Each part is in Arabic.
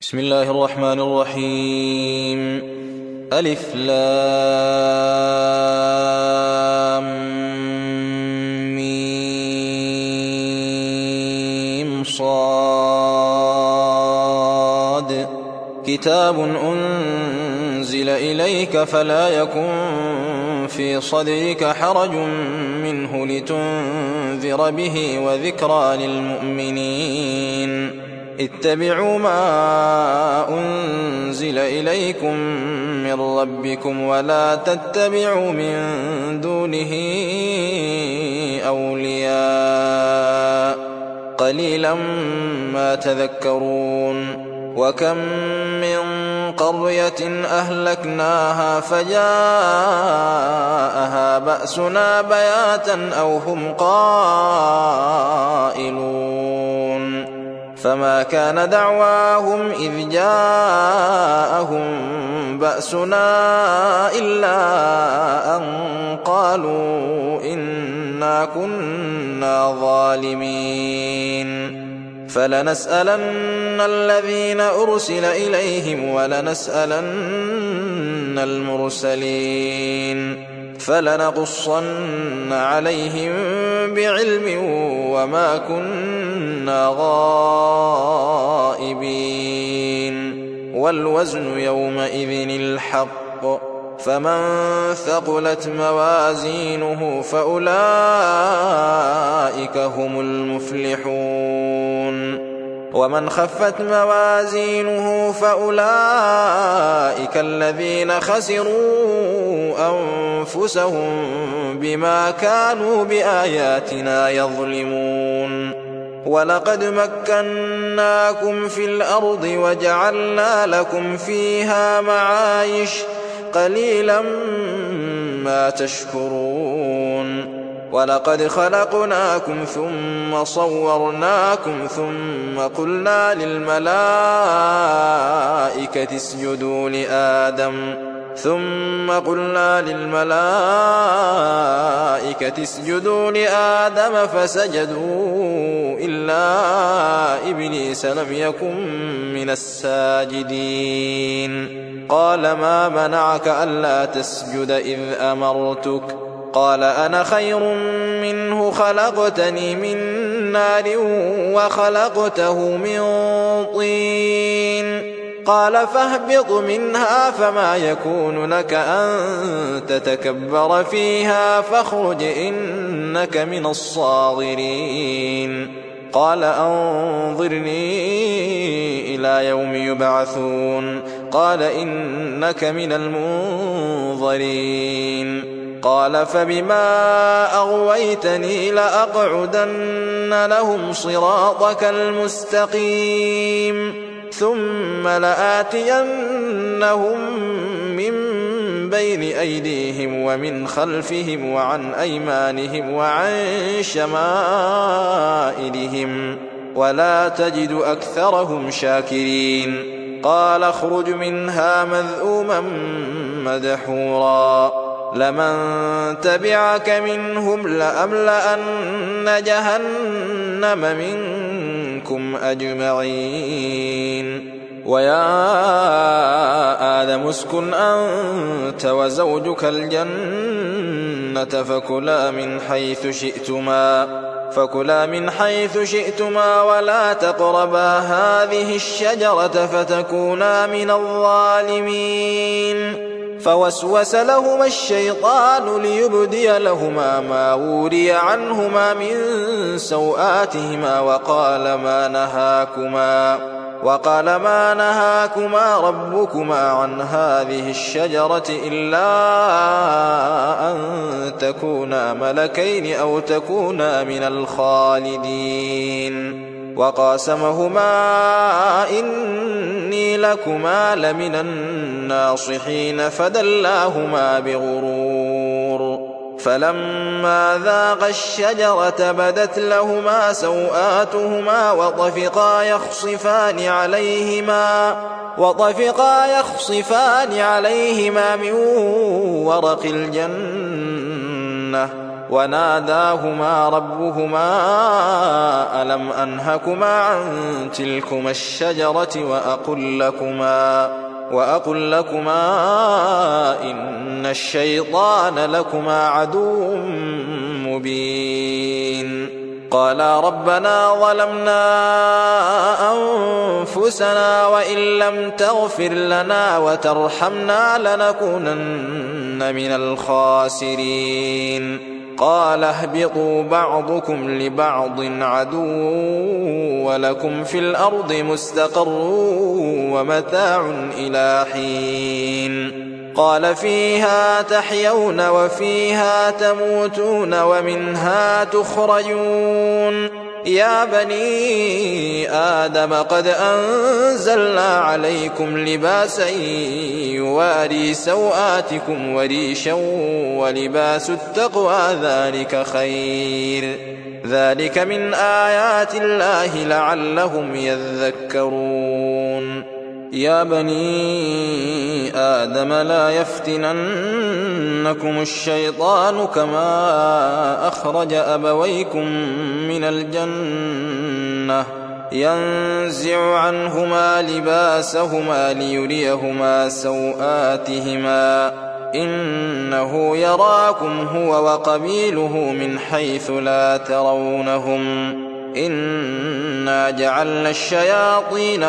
بسم الله الرحمن الرحيم. ألف لام ميم صاد. كتاب أنزل إليك فلا يكن في صدرك حرج منه لتنذر به وذكرى للمؤمنين. اتبعوا ما أنزل إليكم من ربكم ولا تتبعوا من دونه أولياء قليلا ما تذكرون. وكم من قرية أهلكناها فجاءها بأسنا بياتا أو هم قائلون. فما كان دعواهم إذ جاءهم بأسنا إلا أن قالوا إنا كنا ظالمين. فلنسألن الذين أرسل إليهم ولنسألن المرسلين فلنقصن عليهم بعلم وما كنا غائبين. والوزن يومئذ الحق فمن ثقلت موازينه فأولئك هم المفلحون. ومن خفت موازينه فأولئك الذين خسروا أنفسهم بما كانوا بآياتنا يظلمون. ولقد مكناكم في الأرض وجعلنا لكم فيها معايش قليلا ما تشكرون. ولقد خلقناكم ثم صورناكم ثم قلنا للملائكة اسجدوا لآدم فسجدوا إلا إبليس لم يكن من الساجدين. قال ما منعك ألا تسجد إذ أمرتك؟ قال أنا خير منه خلقتني من نار وخلقته من طين. قال فاهبط منها فما يكون لك أن تتكبر فيها فاخرج إنك من الصاغرين. قال أنظرني إلى يوم يبعثون. قال إنك من المنظرين. قال فبما أغويتني لأقعدن لهم صراطك المستقيم ثم لآتينهم من بين أيديهم ومن خلفهم وعن أيمانهم وعن شمائلهم ولا تجد أكثرهم شاكرين. قال اخرج منها مذءوما مدحورا لمن تبعك منهم لأملأن جهنم منكم أجمعين. ويا آدم اسكن أنت وزوجك الجنة فكلا من حيث شئتما ولا تقربا هذه الشجرة فتكونا من الظالمين. فوسوس لهما الشيطان ليبدي لهما ما وري عنهما من سوآتهما وقال ما نهاكما ربكما عن هذه الشجرة إلا أن تكونا ملكين أو تكونا من الخالدين. وقاسمهما إني لكما لمن الناصحين فدلاهما بغرور. فلما ذاقا الشجرة بدت لهما سوآتهما وطفقا يخصفان عليهما من ورق الجنة وناداهما ربهما ألم أنهكما عن تلكما الشجرة وأقل لكما إن الشيطان لكما عدو مبين قالا ربنا ظلمنا أنفسنا وإن لم تغفر لنا وترحمنا لنكونن من الخاسرين قال اهبطوا بعضكم لبعض عدو ولكم في الأرض مستقر ومتاع إلى حين قال فيها تحيون وفيها تموتون ومنها تخرجون يا بني آدم قد أنزلنا عليكم لباسا يواري سوآتكم وريشا ولباس التقوى ذلك خير ذلك من آيات الله لعلهم يذكرون يا بني آدم لا يفتننكم الشيطان كما أخرج أبويكم من الجنة ينزع عنهما لباسهما ليريهما سوآتهما إنه يراكم هو وقبيله من حيث لا ترونهم إنا جعلنا الشياطين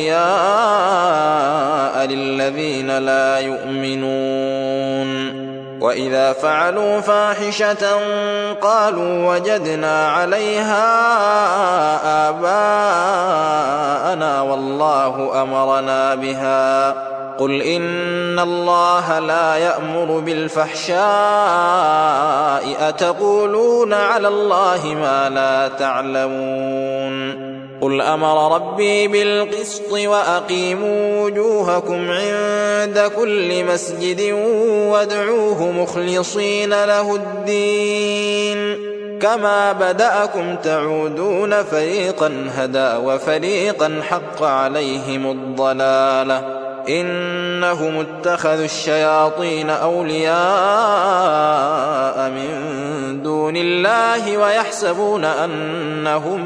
أولياء للذين لا يؤمنون وإذا فعلوا فاحشة قالوا وجدنا عليها آباءنا والله أمرنا بها قل إن الله لا يأمر بالفحشاء أتقولون على الله ما لا تعلمون قل أمر ربي بالقسط وأقيموا وجوهكم عند كل مسجد وادعوه مخلصين له الدين كما بدأكم تعودون فريقا هدى وفريقا حق عليهم الضلالة إنهم اتخذوا الشياطين أولياء من دون الله ويحسبون أنهم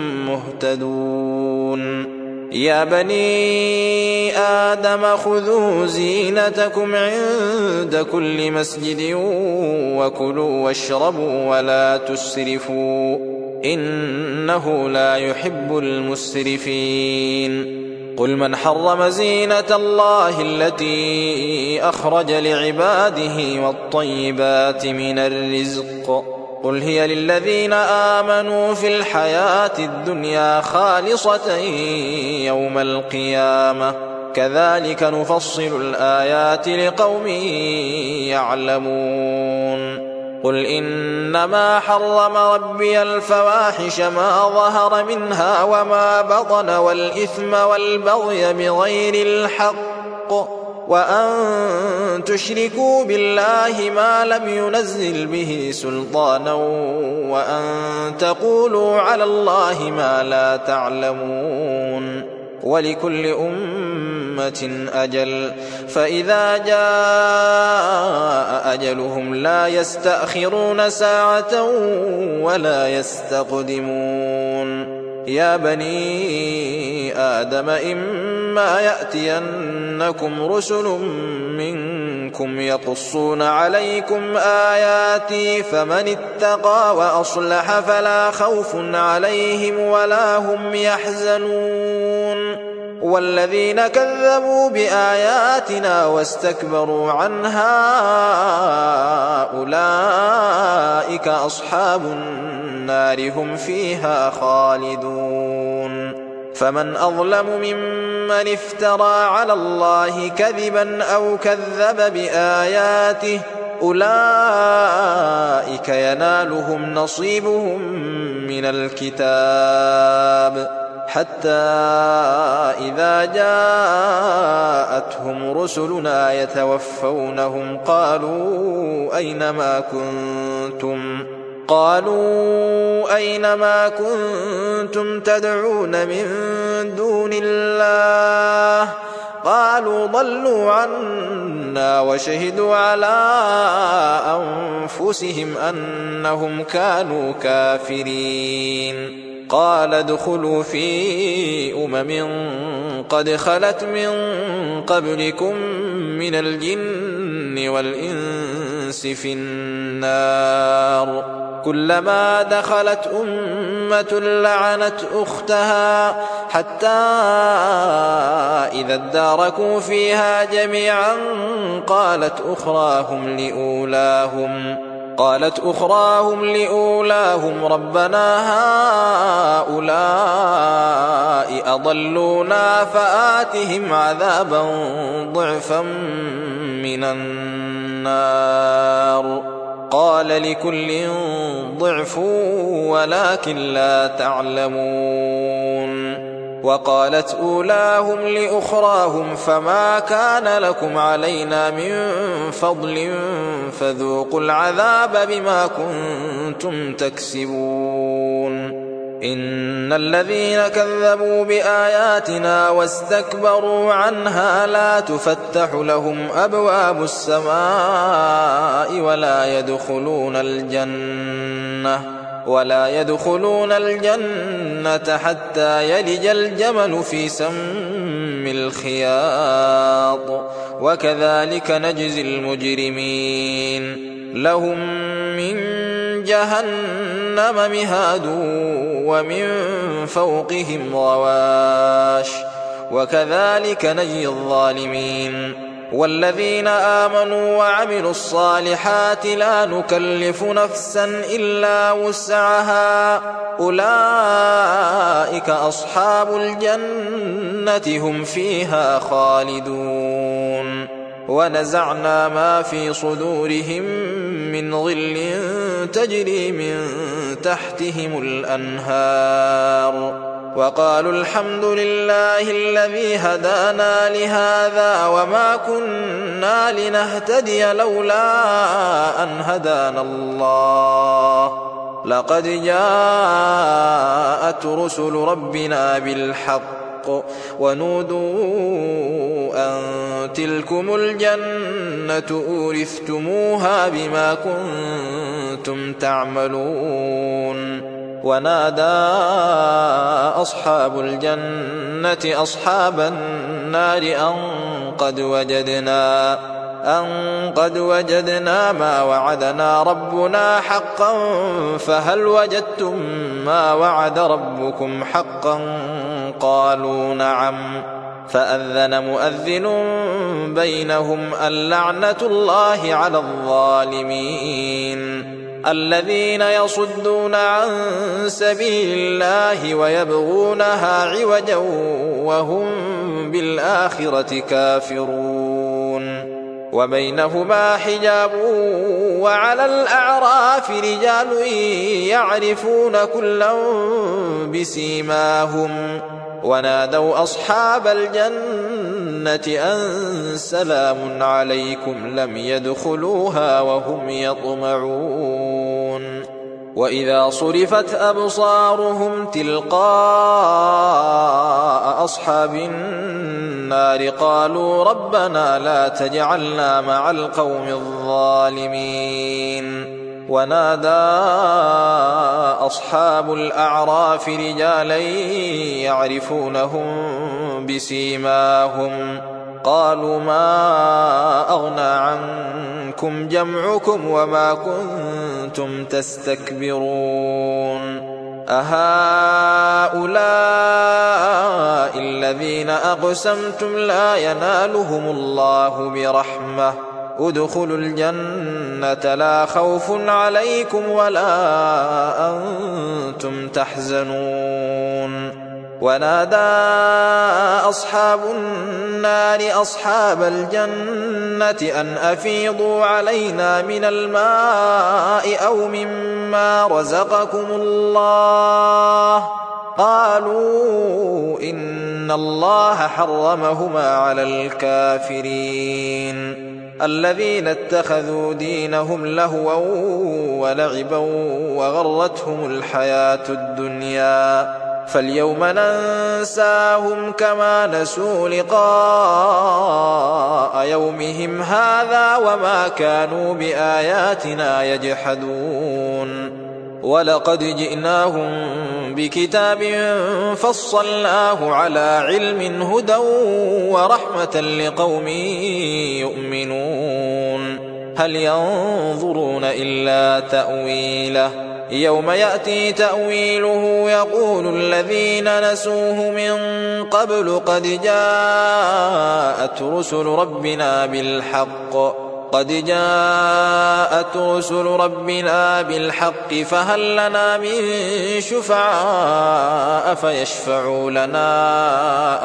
مهتدون يا بني آدم خذوا زينتكم عند كل مسجد وكلوا واشربوا ولا تسرفوا إنه لا يحب المسرفين قل من حرم زينة الله التي أخرج لعباده والطيبات من الرزق قل هي للذين آمنوا في الحياة الدنيا خالصة يوم القيامة كذلك نفصل الآيات لقوم يعلمون قل إنما حرم ربي الفواحش ما ظهر منها وما بطن والإثم والبغي بغير الحق وأن تشركوا بالله ما لم ينزل به سلطانا وأن تقولوا على الله ما لا تعلمون ولكل أمة أجل فإذا جاء أجلهم لا يستأخرون ساعة ولا يستقدمون يا بني آدم إما يأتينكم رسل منكم يقصون عليكم آياتي فمن اتقى وأصلح فلا خوف عليهم ولا هم يحزنون والذين كذبوا بآياتنا واستكبروا عنها أولئك أصحاب النار هم فيها خالدون فمن أظلم ممن افترى على الله كذبا أو كذب بآياته أولئك ينالهم نصيبهم من الكتاب حتى إذا جاءتهم رسلنا يتوفونهم قالوا أينما كنتم تدعون من دون الله قالوا ضلوا عنا وشهدوا على أنفسهم أنهم كانوا كافرين. قال ادخلوا في قد خلت من قبلكم من الجن والإنس في النار، كلما دخلت أمة لعنت أختها حتى إذا اداركوا فيها جميعا قالت أخراهم لأولاهم ربنا هؤلاء أضلونا فآتهم عذابا ضعفا من النار. قال لكل ضعف ولكن لا تعلمون. وقالت أولاهم لأخراهم فما كان لكم علينا من فضل فذوقوا العذاب بما كنتم تكسبون. إن الذين كذبوا بآياتنا واستكبروا عنها لا تفتح لهم أبواب السماء ولا يدخلون الجنة حتى يلج الجمل في سم الخياط، وكذلك نجزي المجرمين. لهم من جهنم مهاد ومن فوقهم غواش، وكذلك نجزي الظالمين. والذين آمنوا وعملوا الصالحات لا نكلف نفسا إلا وسعها أولئك أصحاب الجنة هم فيها خالدون. ونزعنا ما في صدورهم من غل تجري من تحتهم الأنهار وقالوا الحمد لله الذي هدانا لهذا وما كنا لنهتدي لولا أن هدانا الله لقد جاءت رسل ربنا بالحق ونودوا أن تلكم الجنة أورثتموها بما كنتم تعملون. ونادى أصحاب الجنة أصحاب النار أن قد وجدنا ما وعدنا ربنا حقا فهل وجدتم ما وعد ربكم حقا قالوا نعم. فأذن مؤذن بينهم اللعنة الله على الظالمين الذين يصدون عن سبيل الله ويبغونها عوجا وهم بالآخرة كافرون. وبينهما حجاب وعلى الأعراف رجال يعرفون كلا بسيماهم ونادوا أصحاب الجنة أن سلام عليكم لم يدخلوها وهم يطمعون. وإذا صرفت أبصارهم تلقاء أصحاب النار قالوا ربنا لا تجعلنا مع القوم الظالمين. ونادى أصحاب الأعراف رجالا يعرفونهم بسيماهم قالوا ما أغنى عنكم جمعكم وما كنتم تستكبرون أهؤلاء الذين أقسمتم لا ينالهم الله برحمة ادخلوا الجنة لا خوف عليكم ولا أنتم تحزنون. ونادى أصحاب النار أصحاب الجنة أن أفيضوا علينا من الماء أو مما رزقكم الله قالوا إن الله حرمهما على الكافرين الذين اتخذوا دينهم لهوا ولعبا وغرتهم الحياة الدنيا فاليوم ننساهم كما نسوا لقاء يومهم هذا وما كانوا بآياتنا يجحدون ولقد جئناهم بكتاب فصلناه على علم هدى ورحمة لقوم يؤمنون هل ينظرون إلا تأويله يوم يأتي تأويله يقول الذين نسوه من قبل قد جاءت رسل ربنا بالحق فهل لنا من شفعاء فيشفعوا لنا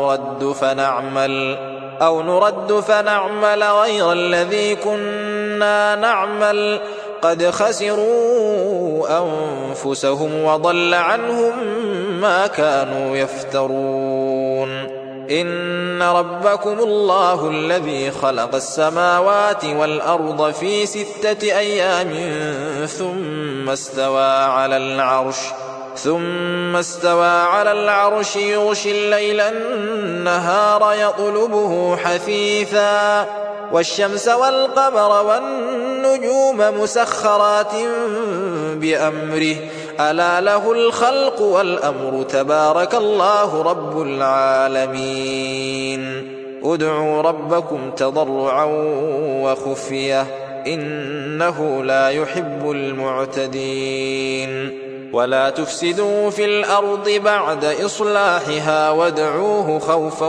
أو نرد فنعمل غير الذي كنا نعمل قد خسروا أنفسهم وضل عنهم ما كانوا يفترون إن ربكم الله الذي خلق السماوات والأرض في 6 أيام ثم استوى على العرش يغشي الليل النهار يطلبه حثيثا والشمس والقمر والنجوم مسخرات بأمره ألا له الخلق والأمر تبارك الله رب العالمين ادعوا ربكم تضرعا وخفية إنه لا يحب المعتدين ولا تفسدوا في الأرض بعد إصلاحها وادعوه خوفا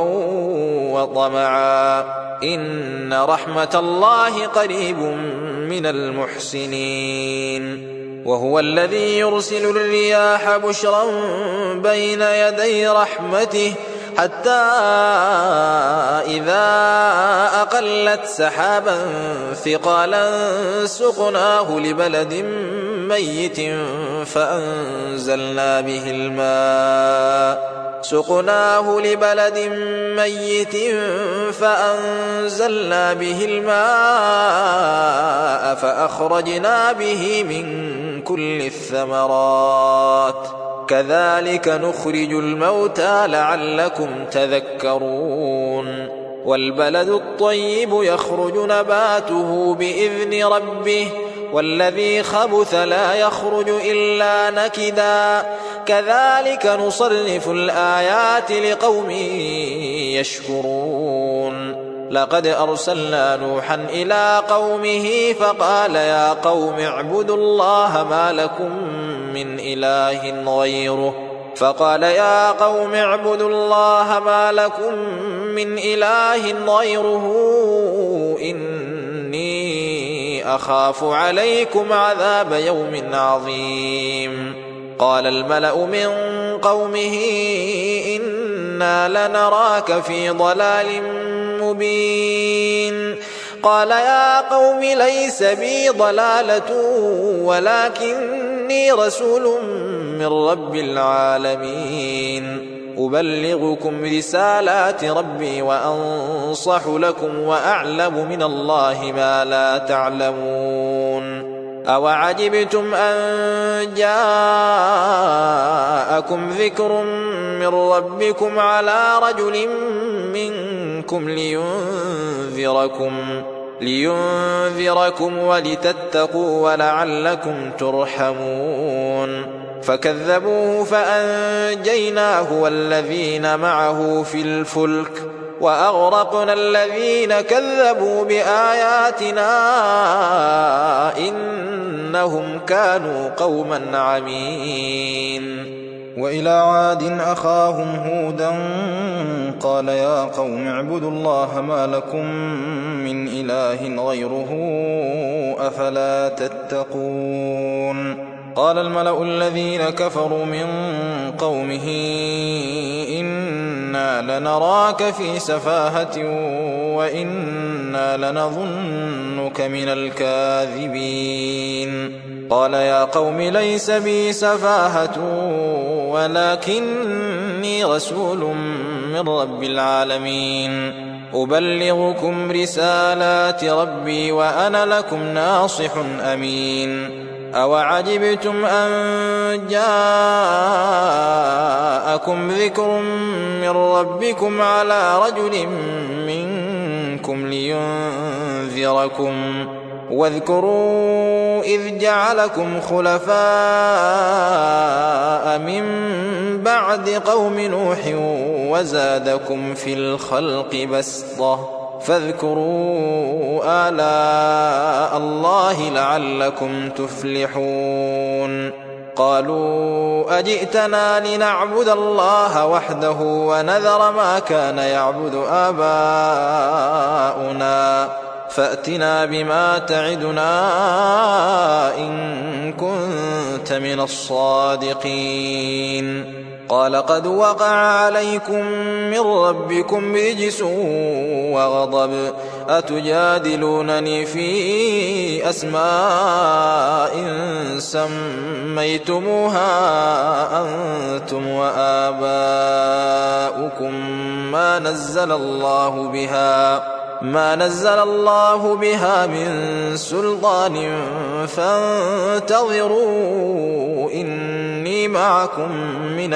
وطمعا إن رحمة الله قريب من المحسنين وهو الذي يرسل الرياح بشرا بين يدي رحمته حتى إذا أقلت سحابا ثقالا سقناه لبلد ميت فأنزلنا به الماء فأخرجنا به من كل الثمرات كذلك نخرج الموتى لعلكم تذكرون والبلد الطيب يخرج نباته بإذن ربه والذي خبث لا يخرج إلا نكدا كذلك نصرف الآيات لقوم يشكرون لقد أرسلنا نوحا إلى قومه فقال يا قوم اعبدوا الله ما لكم من إله غيره إني أخاف عليكم عذاب يوم عظيم قال الملأ من قومه إنا لنراك في ضلال مبين قال يا قوم ليس بي ضلالة ولكني رسول من رب العالمين أبلغكم رسالات ربي وأنصح لكم وأعلم من الله ما لا تعلمون أوعجبتم أن جاءكم ذكر من ربكم على رجل منكم لينذركم ولتتقوا ولعلكم ترحمون فكذبوه فأنجيناه والذين معه في الفلك وأغرقنا الذين كذبوا بآياتنا إنهم كانوا قوما عمين وإلى عاد أخاهم هودا قال يا قوم اعبدوا الله ما لكم من إله غيره أفلا تتقون قال الملأ الذين كفروا من قومه إنا لنراك في سفاهة وإنا لنظنك من الكاذبين قال يا قوم ليس بي سفاهة ولكني رسول من رب العالمين أبلغكم رسالات ربي وأنا لكم ناصح أمين أوعجبتم أن جاءكم ذكر من ربكم على رجل منكم لينذركم واذكروا إذ جعلكم خلفاء من بعد قوم نوح وزادكم في الخلق بسطة فاذكروا آلاء الله لعلكم تفلحون قالوا أجئتنا لنعبد الله وحده ونذر ما كان يعبد آباؤنا فأتنا بما تعدنا إن كنت من الصادقين قال قد وقع عليكم من ربكم رجس وغضب أتجادلونني في أسماء سميتموها أنتم وآباؤكم ما نزل الله بها من سلطان فانتظروا إني معكم من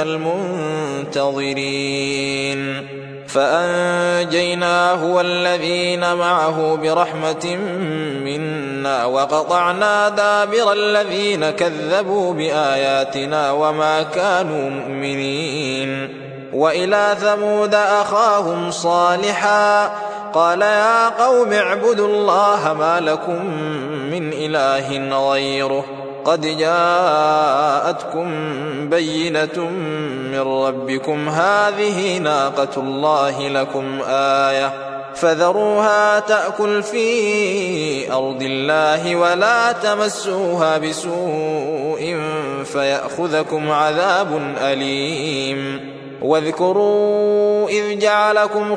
المنتظرين فأنجيناه والذين معه برحمة منا وقطعنا دابر الذين كذبوا بآياتنا وما كانوا مؤمنين وإلى ثمود أخاهم صالحا قال يا قوم اعبدوا الله ما لكم من إله غيره قد جاءتكم بينة من ربكم هذه ناقة الله لكم آية فذروها تأكل في أرض الله ولا تمسوها بسوء فيأخذكم عذاب أليم واذكروا إذ جعلكم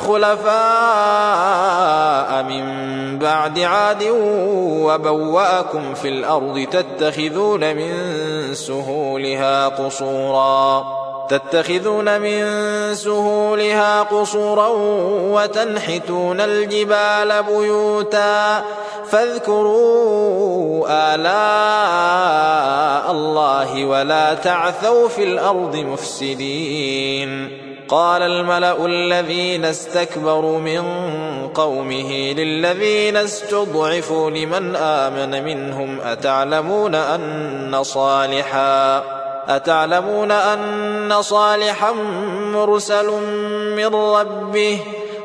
خلفاء من بعد عاد وبوأكم في الأرض تتخذون من سهولها قصورا وتنحتون الجبال بيوتا فاذكروا آلاء الله ولا تعثوا في الأرض مفسدين قال الملأ الذين استكبروا من قومه للذين استضعفوا لمن آمن منهم أتعلمون أن صالحا مرسل من ربه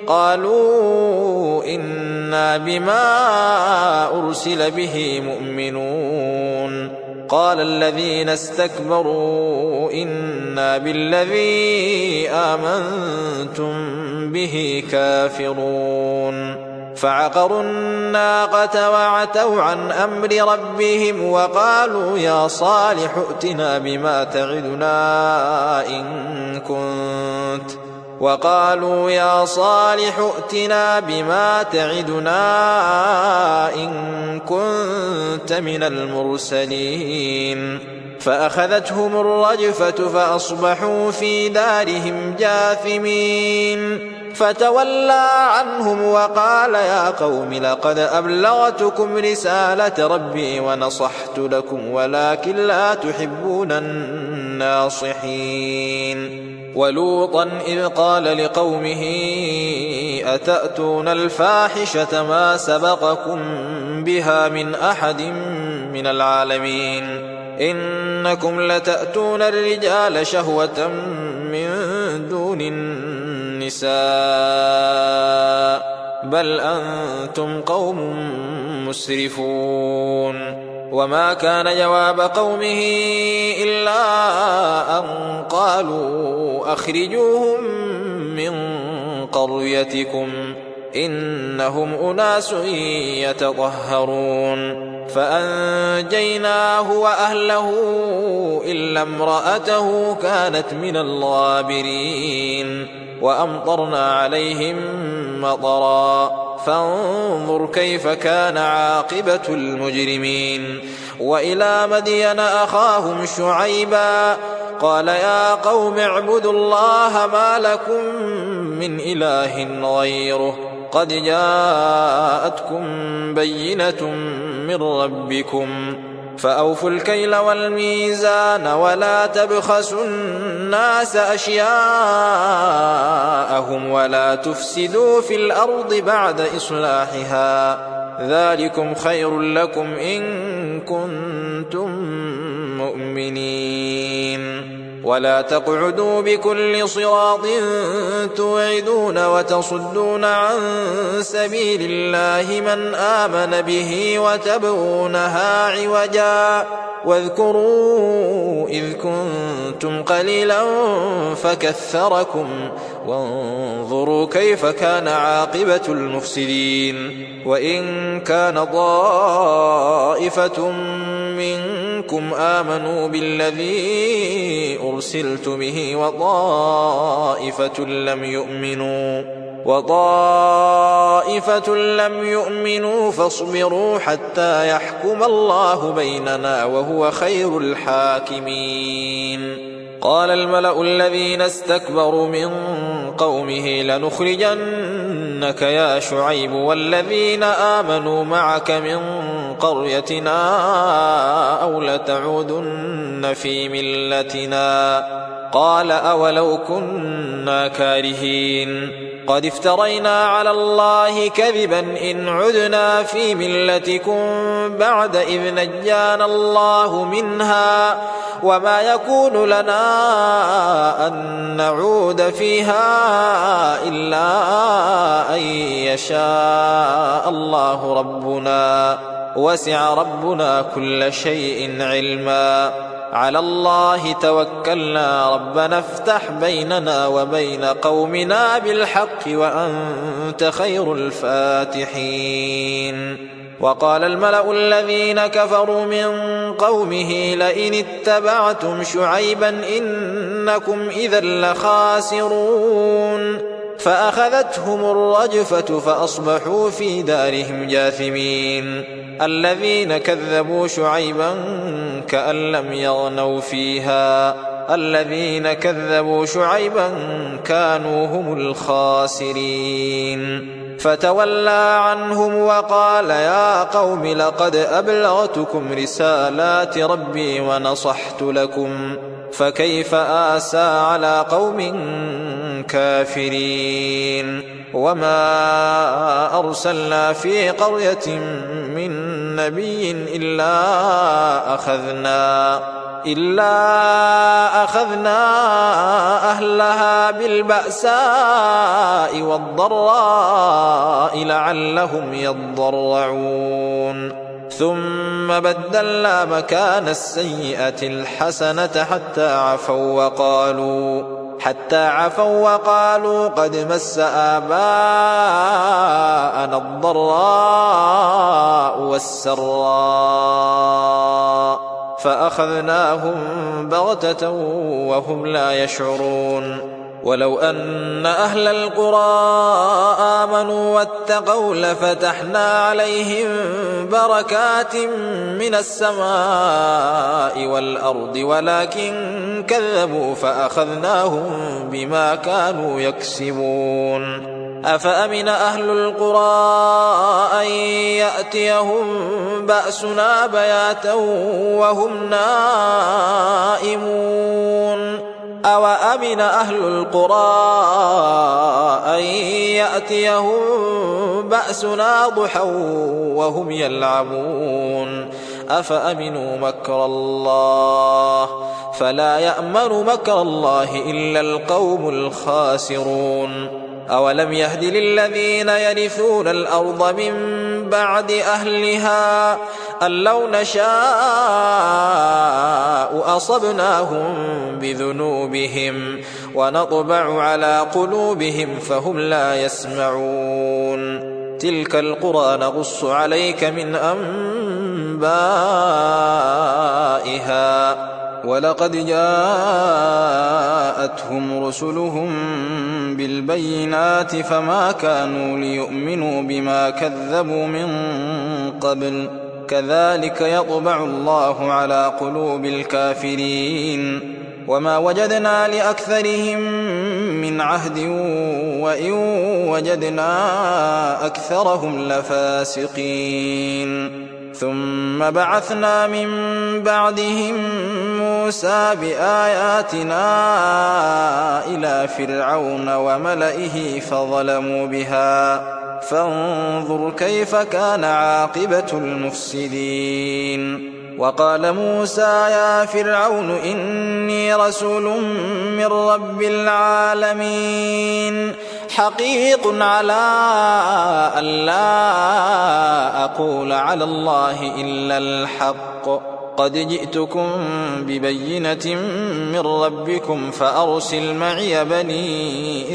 قالوا إنا بما أرسل به مؤمنون قال الذين استكبروا إنا بالذي آمنتم به كافرون فعقروا الناقة وعتوا عن أمر ربهم وقالوا يا صالح ائتنا بما تعدنا إن كنت من المرسلين فأخذتهم الرجفة فأصبحوا في دارهم جاثمين فتولى عنهم وقال يا قوم لقد أبلغتكم رسالة ربي ونصحت لكم ولكن لا تحبون الناصحين ولوطا إذ قال لقومه أتأتون الفاحشة ما سبقكم بها من أحد من العالمين إنكم لتأتون الرجال شهوة من دون النساء بل أنتم قوم مسرفون وما كان جواب قومه إلا أن قالوا أخرجوهم من قريتكم إنهم أناس يتطهرون فأنجيناه وأهله إلا امرأته كانت من الغابرين وأمطرنا عليهم مطرا فانظر كيف كان عاقبة المجرمين وإلى مدين أخاهم شعيبا قال يا قوم اعبدوا الله ما لكم من إله غيره قد جاءتكم بينة من ربكم فأوفوا الكيل والميزان ولا تبخسوا الناس أشياءهم ولا تفسدوا في الأرض بعد إصلاحها ذلكم خير لكم إن كنتم مؤمنين ولا تقعدوا بكل صراط توعدون وتصدون عن سبيل الله من آمن به وتبغونها عوجا واذكروا إذ كنتم قليلا فكثركم وانظروا كيف كان عاقبة المفسدين وإن كان طائفة منكم آمنوا بالذي أرسلت به وطائفة لم يؤمنوا فاصبروا حتى يحكم الله بيننا وهو خير الحاكمين قال الملأ الذين استكبروا من قومه لنخرجنك يا شعيب والذين آمنوا معك من قريتنا أو لتعودن في ملتنا قال أولو كنا كارهين قد افترينا على الله كذبا إن عدنا في ملتكم بعد إذ نجانا الله منها وما يكون لنا أن نعود فيها إلا أن يشاء الله ربنا وسع ربنا كل شيء علما على الله توكلنا ربنا افتح بيننا وبين قومنا بالحق وأنت خير الفاتحين وقال الملأ الذين كفروا من قومه لئن اتبعتم شعيبا إنكم إذا لخاسرون فأخذتهم الرجفة فأصبحوا في دارهم جاثمين الذين كذبوا شعيبا كأن لم يغنوا فيها الذين كذبوا شعيبا كانوا هم الخاسرين فتولى عنهم وقال يا قوم لقد أبلغتكم رسالات ربي ونصحت لكم فكيف آسى على قوم كافرين وما أرسلنا في قرية من نبي إلا أخذنا أهلها بالبأساء والضراء لعلهم يضرعون ثم بدلنا مكان السيئة الحسنة حتى عفوا وقالوا قد مس آباءنا الضراء والسراء فأخذناهم بغتة وهم لا يشعرون ولو أن أهل القرى آمنوا واتقوا لفتحنا عليهم بركات من السماء والأرض ولكن كذبوا فأخذناهم بما كانوا يكسبون أفأمن أهل القرى أن يأتيهم بأسنا بياتا وهم نائمون أوأمن أهل القرى أن يأتيهم بأسنا ضحى وهم يلعبون أفأمنوا مكر الله فلا يأمن مكر الله إلا القوم الخاسرون أولم يهد للذين يرثون الأرض من بعد أهلها أن لو نشاء أصبناهم بذنوبهم ونطبع على قلوبهم فهم لا يسمعون تلك القرى نقص عليك من أنبائها ولقد جاءتهم رسلهم بالبينات فما كانوا ليؤمنوا بما كذبوا من قبل كذلك يطبع الله على قلوب الكافرين وما وجدنا لأكثرهم من عهد وإن وجدنا أكثرهم لفاسقين ثم بعثنا من بعدهم موسى بآياتنا إلى فرعون وملئه فظلموا بها فانظر كيف كان عاقبة المفسدين. وقال موسى يا فرعون إني رسول من رب العالمين حقيق على أن لا أقول على الله إلا الحق قد جئتكم ببينة من ربكم فأرسل معي بني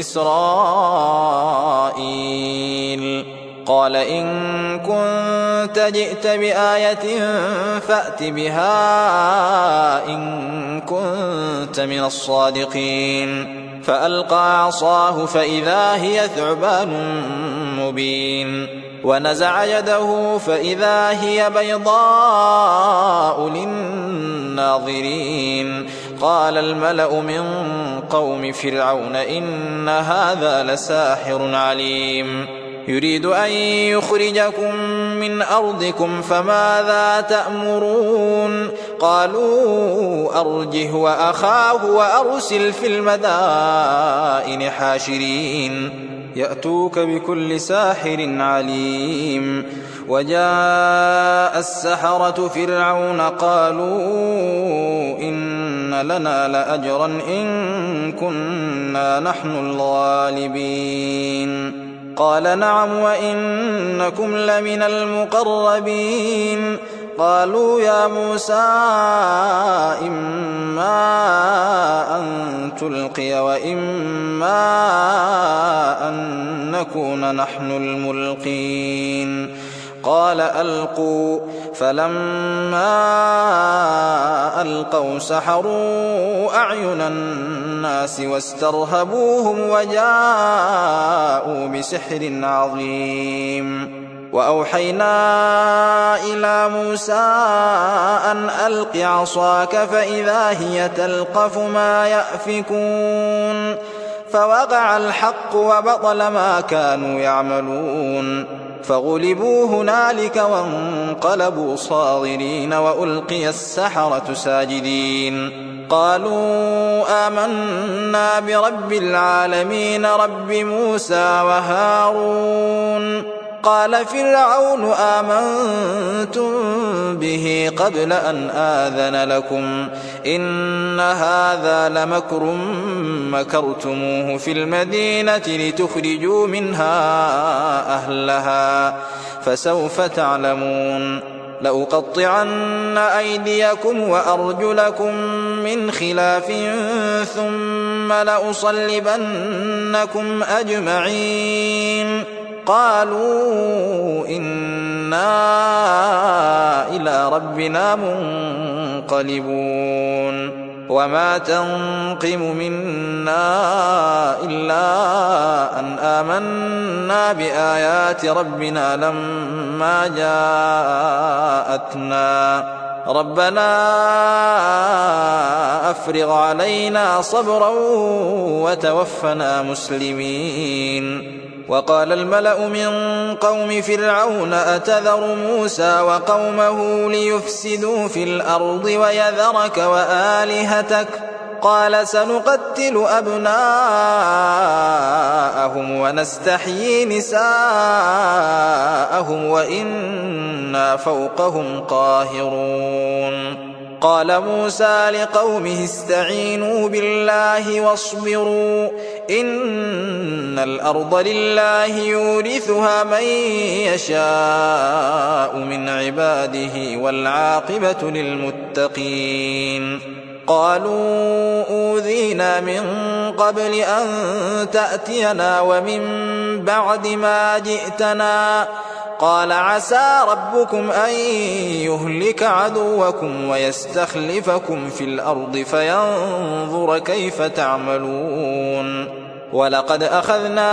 إسرائيل. قال إن كنت جئت بآية فأت بها إن كنت من الصادقين. فألقى عصاه فإذا هي ثعبان مبين ونزع يده فإذا هي بيضاء للناظرين. قال الملأ من قوم فرعون إن هذا لساحر عليم يريد أن يخرجكم من أرضكم فماذا تأمرون؟ قالوا أرجه وأخاه وأرسل في المدائن حاشرين يأتوك بكل ساحر عليم. وجاء السحرة فرعون قالوا إن لنا لأجرا إن كنا نحن الغالبين. قال نعم وإنكم لمن المقربين. قالوا يا موسى إما أن تلقي وإما أن نكون نحن الملقين. قال ألقوا فلما ألقوا سحروا أعين الناس واسترهبوهم وجاءوا بسحر عظيم. وأوحينا إلى موسى أن ألق عصاك فإذا هي تلقف ما يأفكون فوقع الحق وبطل ما كانوا يعملون فغلبوا هنالك وانقلبوا صاغرين وألقي السحرة ساجدين. قالوا آمنا برب العالمين رب موسى وهارون. قال فرعون آمنتم به قبل أن آذن لكم إن هذا لمكر مكرتموه في المدينة لتخرجوا منها أهلها فسوف تعلمون. لأقطعن أيديكم وأرجلكم من خلاف ثم لأصلبنكم أجمعين. قالوا إنا إلى ربنا منقلبون. وما تنقم منا إلا أن آمنا بآيات ربنا لما جاءتنا ربنا أفرغ علينا صبرا وتوفنا مسلمين. وقال الملأ من قوم فرعون أتذر موسى وقومه ليفسدوا في الأرض ويذرك وآلهتك قال سنقتل أبناءهم ونستحيي نساءهم وإنا فوقهم قاهرون. قال موسى لقومه استعينوا بالله واصبروا إن الأرض لله يورثها من يشاء من عباده والعاقبة للمتقين. قالوا أوذينا من قبل أن تأتينا ومن بعد ما جئتنا قال عسى ربكم أن يهلك عدوكم ويستخلفكم في الأرض فينظر كيف تعملون. ولقد أخذنا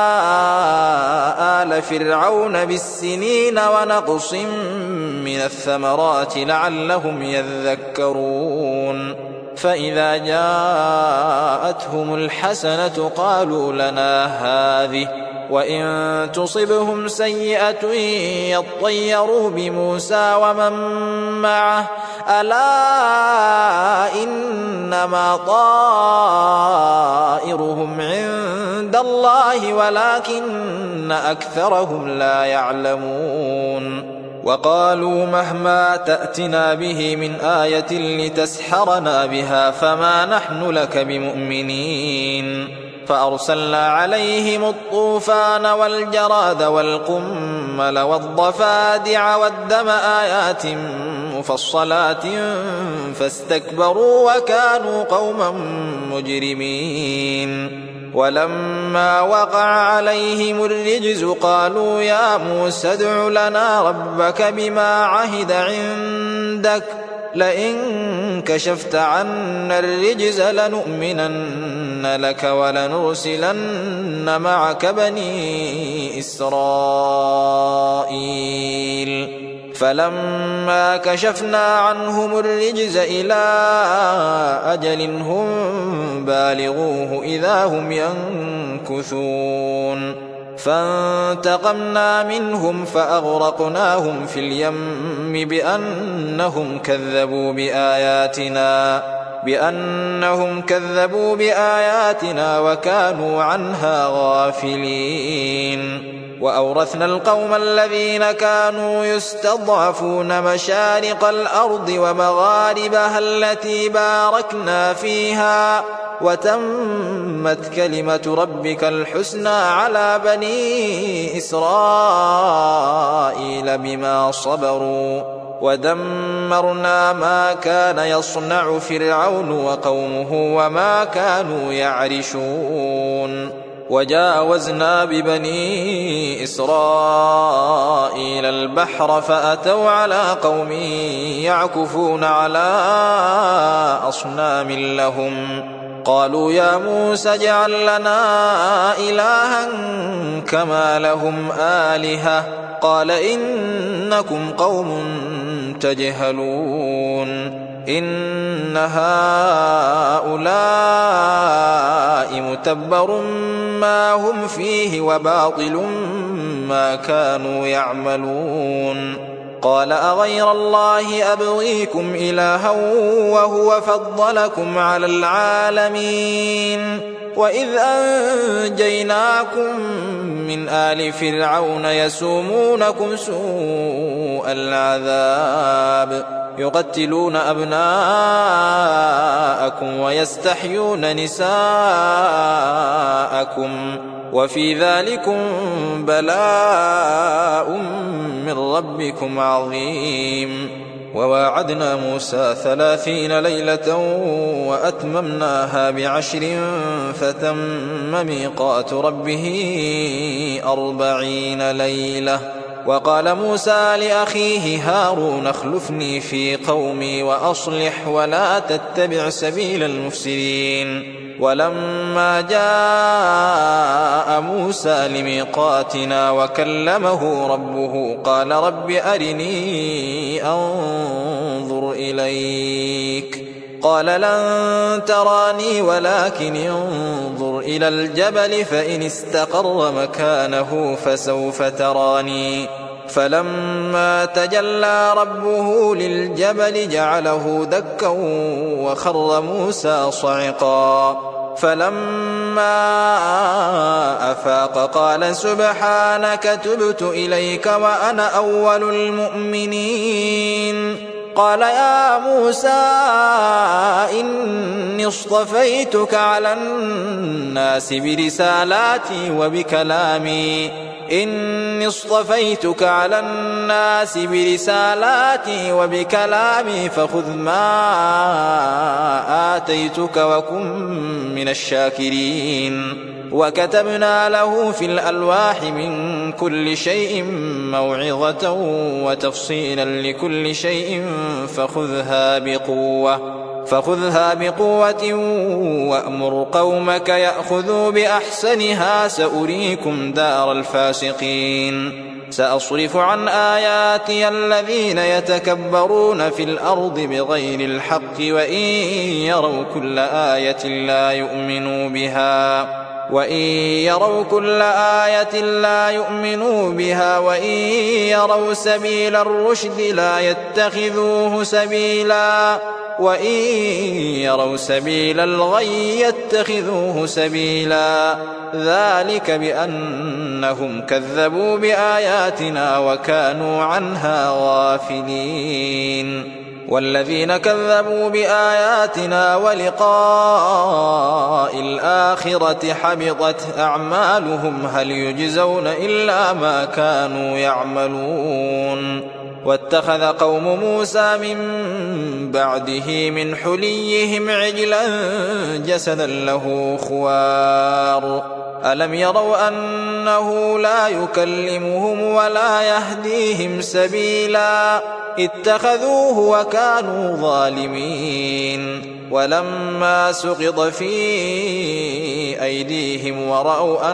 آل فرعون بالسنين ونقص من الثمرات لعلهم يذكرون. فإذا جاءتهم الحسنة قالوا لنا هذه وإن تصبهم سيئة يطيروا بموسى ومن معه ألا إنما طائرهم عند الله ولكن أكثرهم لا يعلمون وقالوا مهما تأتنا به من آية لتسحرنا بها فما نحن لك بمؤمنين فأرسلنا عليهم الطوفان والجراد والقمل والضفادع والدم آيات مفصلات فاستكبروا وكانوا قوما مجرمين ولما وقع عليهم الرجز قالوا يا موسى ادع لنا ربك بما عهد عندك لئن كشفت عنا الرجز لنؤمنن لك ولنرسلن معك بني إسرائيل فلما كشفنا عنهم الرجز إلى أجل هم بالغوه إذا هم ينكثون فانتقمنا منهم فأغرقناهم في اليم بأنهم كذبوا بآياتنا وكانوا عنها غافلين وأورثنا القوم الذين كانوا يستضعفون مشارق الأرض ومغاربها التي باركنا فيها وتمت كلمة ربك الحسنى على بني إسرائيل بما صبروا ودمرنا ما كان يصنع فرعون وقومه وما كانوا يعرشون وجاوزنا ببني إسرائيل البحر فأتوا على قوم يعكفون على أصنام لهم قالوا يا موسى اجعل لنا إلها كما لهم آلهة قال إنكم قوم تجهلون إن هؤلاء متبر ما هم فيه وباطل ما كانوا يعملون قال أغير الله أبغيكم إلها وهو فضلكم على العالمين وإذ أنجيناكم من آل فرعون يسومونكم سوء العذاب يقتلون أبناءكم ويستحيون نساءكم وفي ذلكم بلاء من ربكم عظيم وواعدنا موسى 30 ليلة وأتممناها ب10 فتم ميقات ربه 40 ليلة وقال موسى لأخيه هارون اخلفني في قومي وأصلح ولا تتبع سبيل المفسدين ولما جاء موسى لميقاتنا وكلمه ربه قال رب أرني أنظر إليك قال لن تراني ولكن انظر إلى الجبل فإن استقر مكانه فسوف تراني فلما تجلى ربه للجبل جعله دكا وخر موسى صعقا فلما أفاق قال سبحانك تبت إليك وأنا أول المؤمنين قال يا موسى إني اصطفيتك على الناس برسالاتي وبكلامي فخذ ما آتيتك وكن من الشاكرين وكتبنا له في الألواح من كل شيء موعظة وتفصيلا لكل شيء فخذها بقوة فخذها بقوة وأمر قومك يأخذوا بأحسنها سأريكم دار الفاسقين سأصرف عن آياتي الذين يتكبرون في الأرض بغير الحق وإن يروا كل آية لا يؤمنوا بها وإن يروا سبيل الرشد لا يتخذوه سبيلا وإن يروا سبيل الغي يتخذوه سبيلا ذلك بأنهم كذبوا بآياتنا وكانوا عنها غافلين والذين كذبوا بآياتنا ولقاء الآخرة حبطت أعمالهم هل يجزون إلا ما كانوا يعملون واتخذ قوم موسى من بعده من حليهم عجلا جسدا له خوار ألم يروا أنه لا يكلمهم ولا يهديهم سبيلا اتخذوه وكانوا ظالمين ولما سقط في أيديهم ورأوا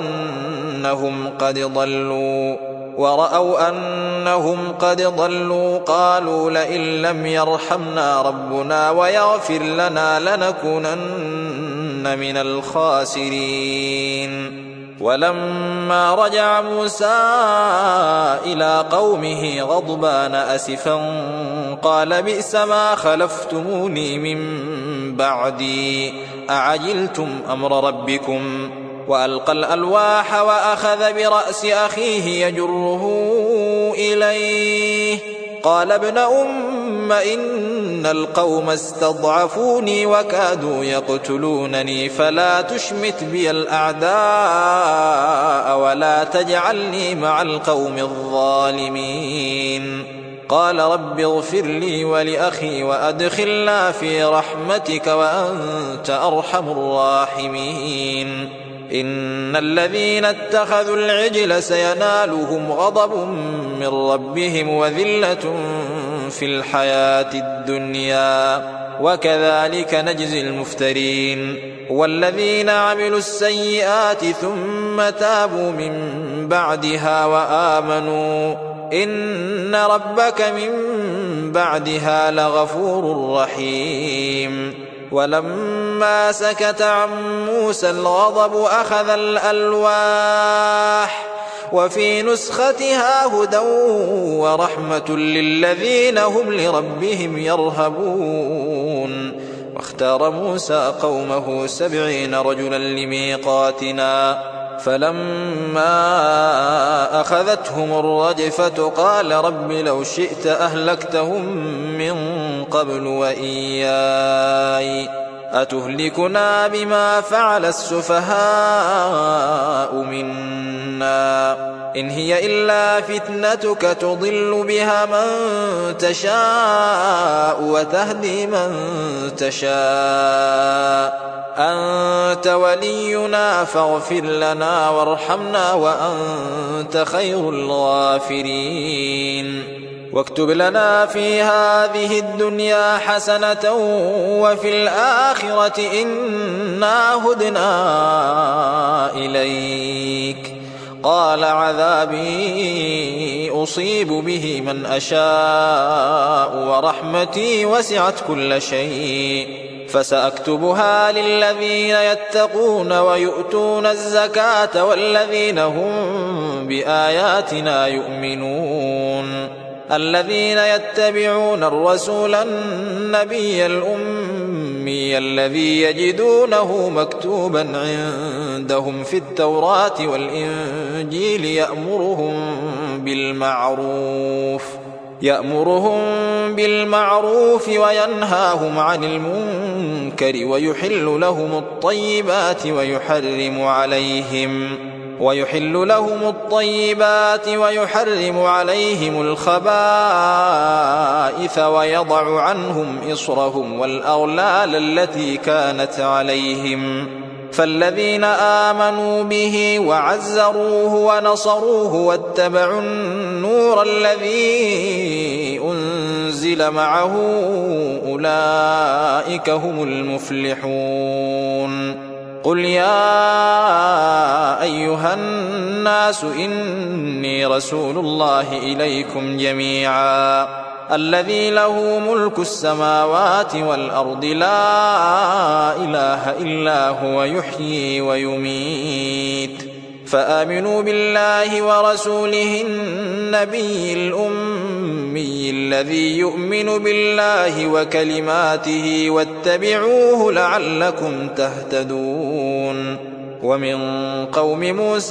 أنهم قد ضلوا قالوا لئن لم يرحمنا ربنا ويغفر لنا لنكونن من الخاسرين ولما رجع موسى إلى قومه غضبان أسفا قال بئس ما خلفتموني من بعدي أعجلتم أمر ربكم وألقى الألواح وأخذ برأس أخيه يجره إليه قال ابن أم إن القوم استضعفوني وكادوا يقتلونني فلا تشمت بي الأعداء ولا تجعلني مع القوم الظالمين قال رب اغفر لي ولأخي وأدخلنا في رحمتك وأنت أرحم الراحمين إن الذين اتخذوا العجل سينالهم غضب من ربهم وذلة في الحياة الدنيا وكذلك نجزي المفترين والذين عملوا السيئات ثم تابوا من بعدها وآمنوا إن ربك من بعدها لغفور رحيم ولما سكت عن موسى الغضب أخذ الألواح وفي نسختها هدى ورحمة للذين هم لربهم يرهبون واختار موسى قومه 70 رجلا لميقاتنا فلما أخذتهم الرجفة قال رب لو شئت أهلكتهم من قبل وإياي أتهلكنا بما فعل السفهاء منا إن هي إلا فتنتك تضل بها من تشاء وتهدي من تشاء أنت ولينا فاغفر لنا وارحمنا وأنت خير الغافرين واكتب لنا في هذه الدنيا حسنة وفي الآخرة إنا هدنا إليك قال عذابي أصيب به من أشاء ورحمتي وسعت كل شيء فسأكتبها للذين يتقون ويؤتون الزكاة والذين هم بآياتنا يؤمنون الذين يتبعون الرسول النبي الأمي الذي يجدونه مكتوبا عندهم في التوراة والإنجيل يأمرهم بالمعروف وينهاهم عن المنكر ويحل لهم الطيبات ويحرم عليهم الخبائث ويضع عنهم إصرهم والأغلال التي كانت عليهم فالذين آمنوا به وعزروه ونصروه واتبعوا النور الذي أنزل معه أولئك هم المفلحون. قل يا أيها الناس إني رسول الله إليكم جميعا الذي له ملك السماوات والأرض لا إله إلا هو يحيي ويميت فآمنوا بالله ورسوله النبي الأمي الذي يؤمن بالله وكلماته واتبعوه لعلكم تهتدون. ومن قوم موسى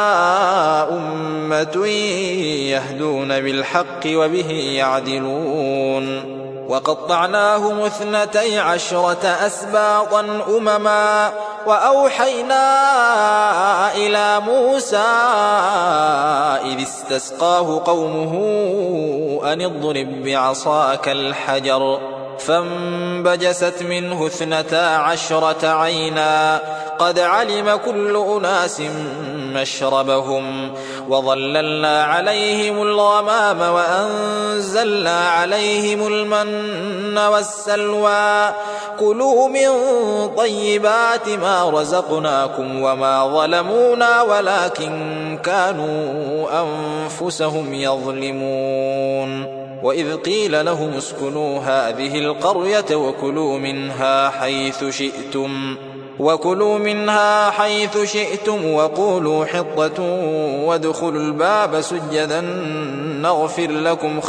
أمة يهدون بالحق وبه يعدلون. وقطعناهم 12 أسباطا أمما وأوحينا إلى موسى إذ استسقاه قومه أن اضرب بعصاك الحجر فانبجست منه 12 عينا قد علم كل أناس مشربهم وظللنا عليهم الغمام وأنزلنا عليهم المن والسلوى كلوا من طيبات ما رزقناكم وما ظلمونا ولكن كانوا أنفسهم يظلمون. وإذ قيل لهم اسكنوا هذه القرية وكلوا منها حيث شئتم وقولوا حطة وادخلوا الباب سجدا نغفر لكم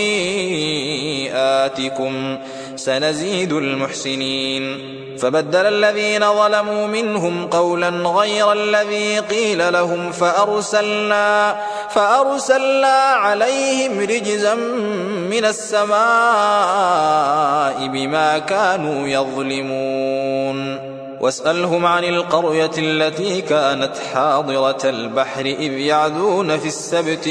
خطيئاتكم سنزيد المحسنين. فبدل الذين ظلموا منهم قولا غير الذي قيل لهم فأرسلنا عليهم رجزا من السماء بما كانوا يظلمون. واسألهم عن القرية التي كانت حاضرة البحر إذ يعدون في السبت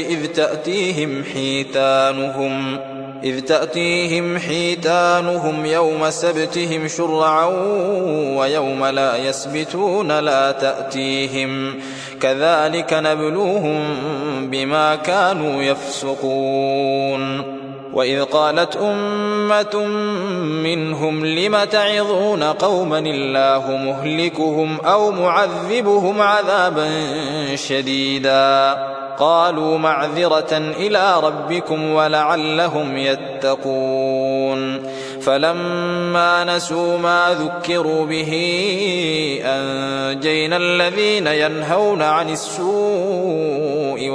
إذ تأتيهم حيتانهم يوم سبتهم شرعا ويوم لا يسبتون لا تأتيهم كذلك نبلوهم بما كانوا يفسقون. وإذ قالت أمة منهم لم تعظون قوما الله مهلكهم أو معذبهم عذابا شديدا قالوا معذرة إلى ربكم ولعلهم يتقون. فلما نسوا ما ذكروا به أنجينا الذين ينهون عن السوء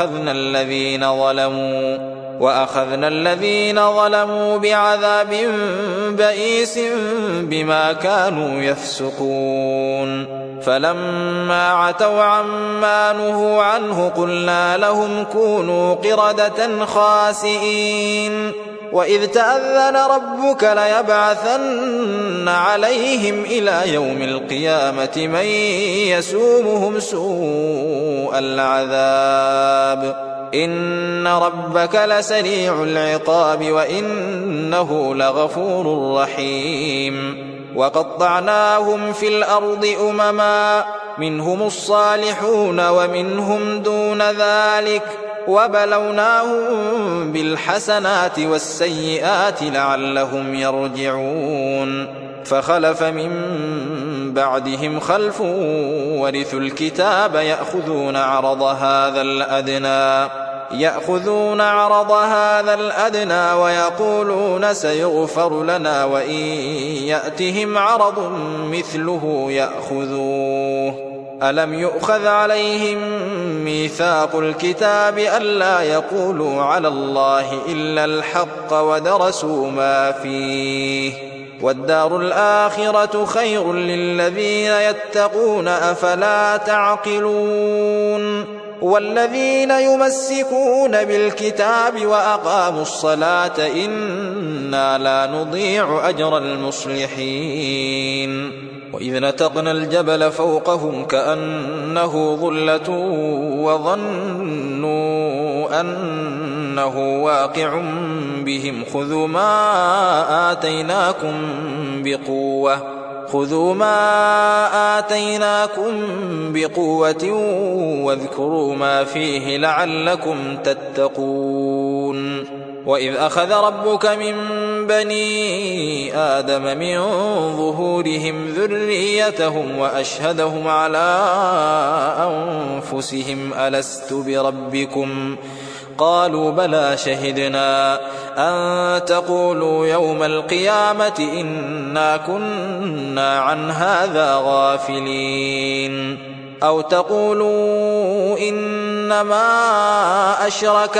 وأخذنا الذين ظلموا بعذاب بئيس بما كانوا يفسقون. فلما عتوا عما نهوا عنه قلنا لهم كونوا قردة خاسئين. وإذ تأذن ربك ليبعثن عليهم إلى يوم القيامة من يسومهم سوء العذاب إن ربك لسريع العقاب وإنه لغفور رحيم. وقطعناهم في الأرض أمما منهم الصالحون ومنهم دون ذلك وبلوناهم بالحسنات والسيئات لعلهم يرجعون. فخلف من بعدهم خلف ورثوا الكتاب يأخذون عرض هذا الأدنى ويقولون سيغفر لنا وإن يأتهم عرض مثله يأخذوه. ألم يؤخذ عليهم ميثاق الكتاب ألا يقولوا على الله إلا الحق ودرسوا ما فيه والدار الآخرة خير للذين يتقون أفلا تعقلون. والذين يمسكون بالكتاب وأقاموا الصلاة إنا لا نضيع أجر المصلحين. وإذ نتقنا الجبل فوقهم كأنه ظلة وظنوا أنه واقع بهم خذوا ما آتيناكم بقوة خذوا ما آتيناكم بقوة واذكروا ما فيه لعلكم تتقون وإذ أخذ ربك من بني آدم من ظهورهم ذريتهم وأشهدهم على أنفسهم ألست بربكم قالوا بلى شهدنا أن تقولوا يوم القيامة إنا كنا عن هذا غافلين أو تقولوا إنما أشرك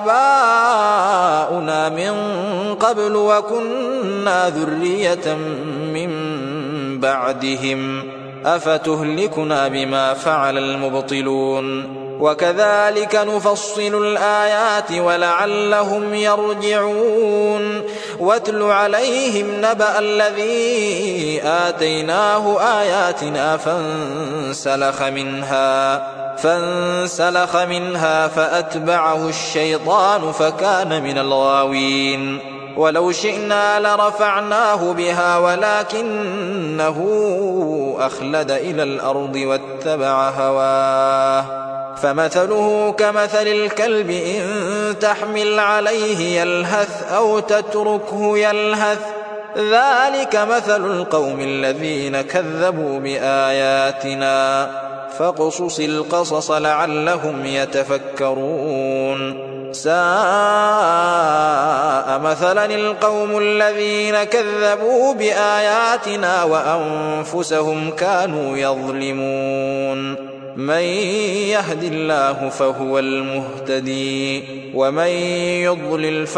آباؤنا من قبل وكنا ذرية من بعدهم أفتهلكنا بما فعل المبطلون وكذلك نفصل الآيات ولعلهم يرجعون واتل عليهم نبأ الذي آتيناه آياتنا فانسلخ منها فأتبعه الشيطان فكان من الغاوين ولو شئنا لرفعناه بها ولكنه أخلد إلى الأرض واتبع هواه فمثله كمثل الكلب إن تحمل عليه يلهث أو تتركه يلهث ذلك مثل القوم الذين كذبوا بآياتنا فاقصص القصص لعلهم يتفكرون ساء مثلا القوم الذين كذبوا بآياتنا وأنفسهم كانوا يظلمون من يهد الله فهو المهتدي ومن يضلل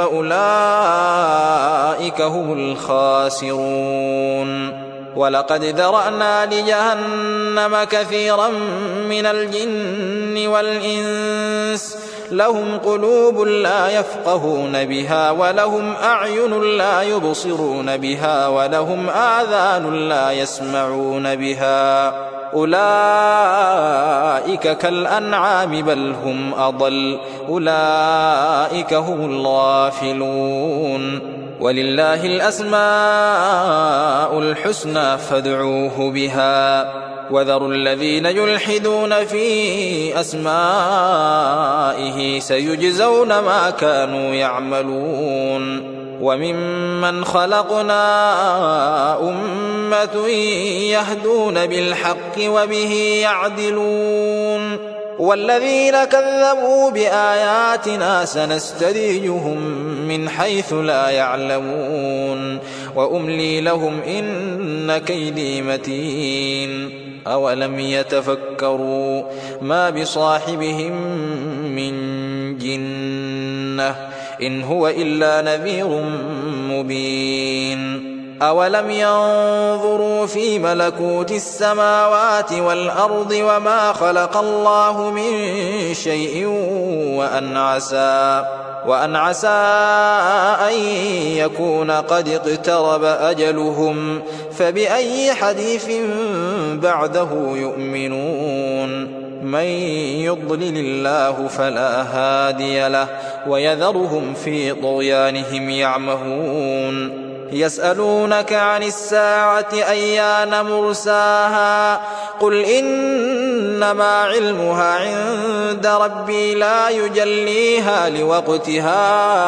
فأولئك هم الخاسرون ولقد ذرأنا لجهنم كثيرا من الجن والإنس لهم قلوب لا يفقهون بها ولهم أعين لا يبصرون بها ولهم آذان لا يسمعون بها أولئك كالأنعام بل هم أضل أولئك هم الغافلون ولله الأسماء الحسنى فادعوه بها وذروا الذين يلحدون في أسمائه سيجزون ما كانوا يعملون وممن خلقنا أمة يهدون بالحق وبه يعدلون والذين كذبوا بآياتنا سنستدرجهم من حيث لا يعلمون وأملي لهم إن كيدي متين أولم يتفكروا ما بصاحبهم من جنة إن هو إلا نذير مبين أولم ينظروا في ملكوت السماوات والأرض وما خلق الله من شيء وأن عسى أن يكون قد اقترب أجلهم فبأي حديث بعده يؤمنون من يضلل الله فلا هادي له ويذرهم في طغيانهم يعمهون يسألونك عن الساعة أيان مرساها قل إنما علمها عند ربي لا يجليها لوقتها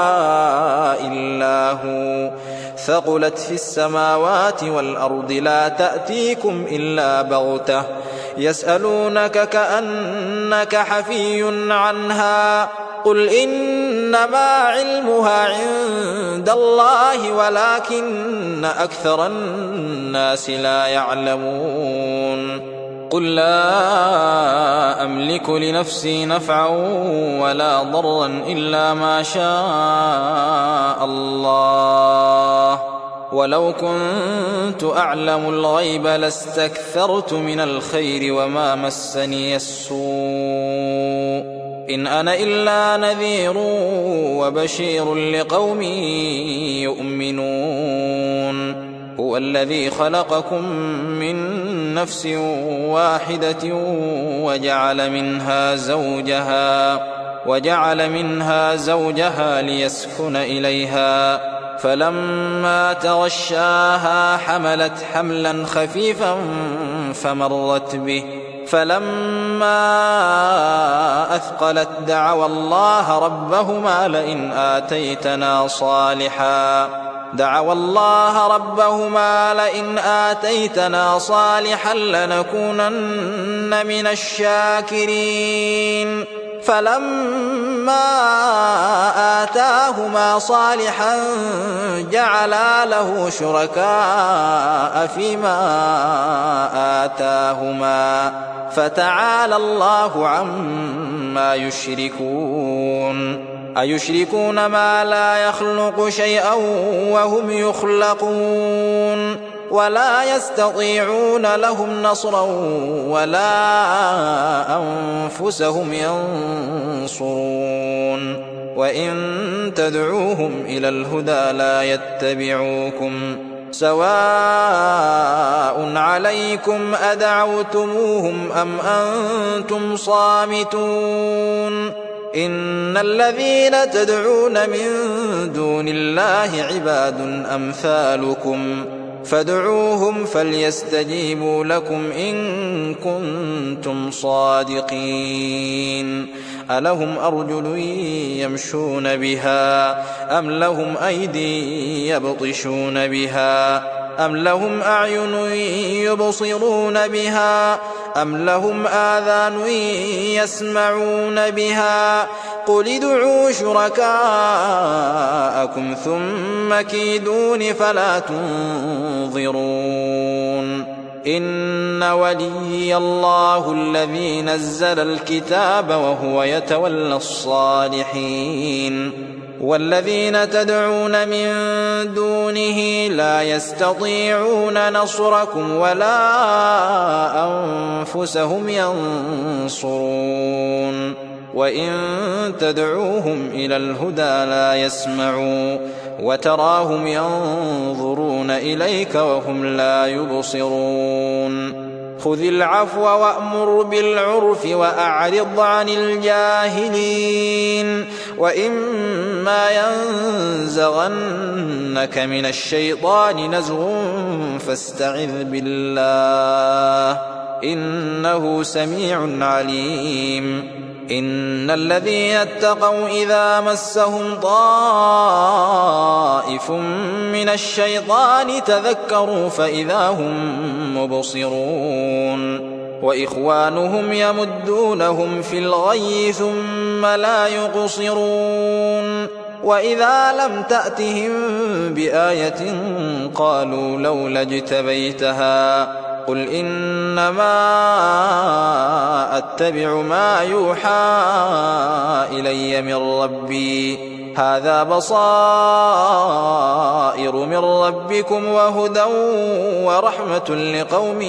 إلا هو ثقلت في السماوات والأرض لا تأتيكم إلا بغتة يسألونك كأنك حفي عنها قل إنما علمها عند الله ولكن أكثر الناس لا يعلمون قل لا أملك لنفسي نفعا ولا ضرا إلا ما شاء الله ولو كنت أعلم الغيب لاستكثرت من الخير وما مسني السوء إن أنا إلا نذير وبشير لقوم يؤمنون هو الذي خلقكم من نفس واحدة وجعل منها زوجها ليسكن إليها فلما تغشاها حملت حملا خفيفا فمرت به فلما أثقلت دعوا الله ربهما لئن آتيتنا صالحا لنكونن من الشاكرين فلما آتاهما صالحا جعلا له شركاء فيما آتاهما فتعالى الله عما يشركون أيشركون ما لا يخلق شيئا وهم يخلقون ولا يستطيعون لهم نصرا ولا أنفسهم ينصرون وإن تدعوهم إلى الهدى لا يتبعوكم سواء عليكم أدعوتموهم أم أنتم صامتون إن الذين تدعون من دون الله عباد أمثالكم فادعوهم فليستجيبوا لكم إن كنتم صادقين ألهم أرجل يمشون بها أم لهم أيدي يبطشون بها أم لهم أعين يبصرون بها أم لهم آذان يسمعون بها قل ادعوا شركاءكم ثم كيدون فلا تنظرون إن وليي الله الذي نزل الكتاب وهو يتولى الصالحين والذين تدعون من دونه لا يستطيعون نصركم ولا أنفسهم ينصرون وإن تدعوهم إلى الهدى لا يسمعوا وتراهم ينظرون إليك وهم لا يبصرون خذ العفو وأمر بالعرف وأعرض عن الجاهلين وإما ينزغنك من الشيطان نزغ فاستعذ بالله إنه سميع عليم إن الذين اتقوا إذا مسهم طائف من الشيطان تذكروا فإذا هم مبصرون وإخوانهم يمدونهم في الغي ثم لا يقصرون وإذا لم تأتهم بآية قالوا لولا اجتبيتها قل إنما أتبع ما يوحى إلي من ربي هذا بصائر من ربكم وهدى ورحمة لقوم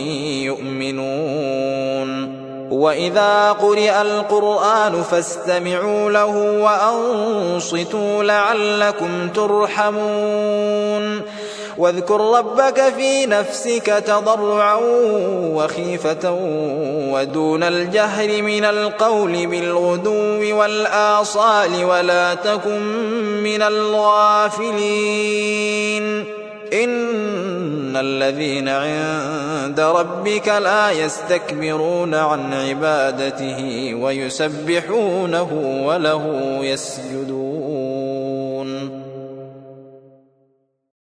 يؤمنون وإذا قرئ القرآن فاستمعوا له وأنصتوا لعلكم ترحمون واذكر ربك في نفسك تضرعا وخيفة ودون الجهر من القول بالغدو والآصال ولا تكن من الغافلين إن الذين عند ربك لا يستكبرون عن عبادته ويسبحونه وله يسجدون